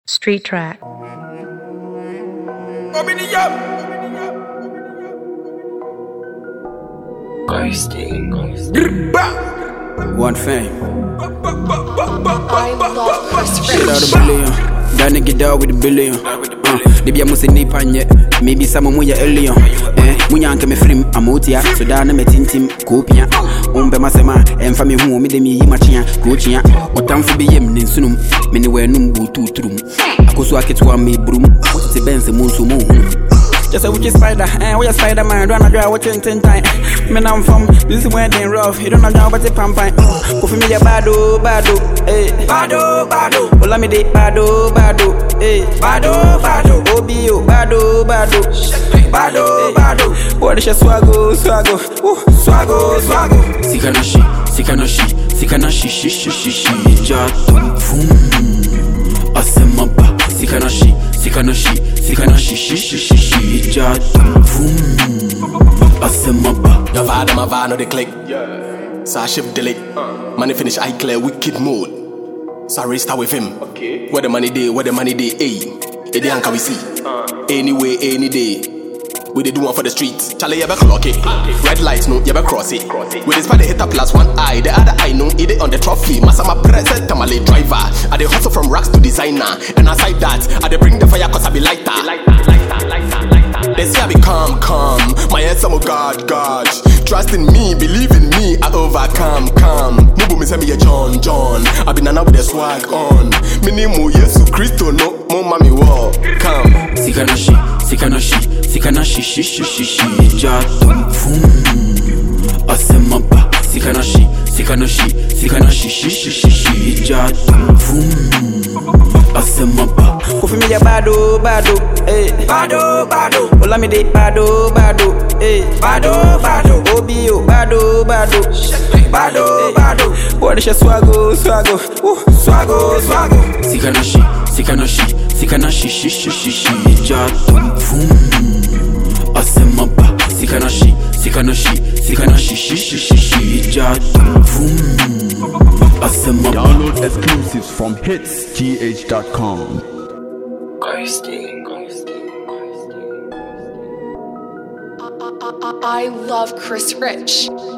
Street track. One fame. I love Chris Shit out Rich. a billion. That nigga down with a billion. They be a musi ni panye. Maybe some muya alien. Munya anke me film amotia. So dana me tintim kopia. Umbe masema emfa me hu me de mi machia kochia. Otamfo be yem ne sunum. Me ne wenum butu turum. Akoso aketwa me brum. Se benze munsu mu. Just a witchy spider, we a spider man, don't know what 10 time. Me I'm from, this is when they rough, you don't know what the pampa. Go for me a bado, eh, bado. Ola me de bado, eh, bado. Obio, bado. What is your swaggo. Sikanashi, jatum, fum. Asemaba, sikanashi, jatum, fum. Asemaba. The vibe, my vibe, no they click. So I shift delete. Money finish, I clear wicked mode. So I restart with him. Okay. Where the money day, ayy. It ain't can we see. Anyway, any day. We they do one for the streets. Charlie, you better clock it. Red lights, no, you better cross it. With this part, they hit up plus one eye. The other eye, no, it on the trophy. Masama present, tamale driver. I they hustle from racks to designer. And aside that, I they bring the fire cause I be lighter. They say I be calm. My head's some God. Trust in me, believe in me, I overcome. Mubu me say me a John. I be nana with the swag on. Minimu Yesu Christo, no, mo mami wo. Come. Sikanashi, jatum, fum. Asemaba, sikanashi, jatum, fum. Asemaba. Kofi me ya bado, eh, bado. Ola me de bado, eh, bado. Obio, bado. What is your swaggo. Sikanashi, jatum, fum. Asemaba, sikanashi, jatum, fum. Asemaba. Download exclusives from hitsgh.com. I love Chris Rich.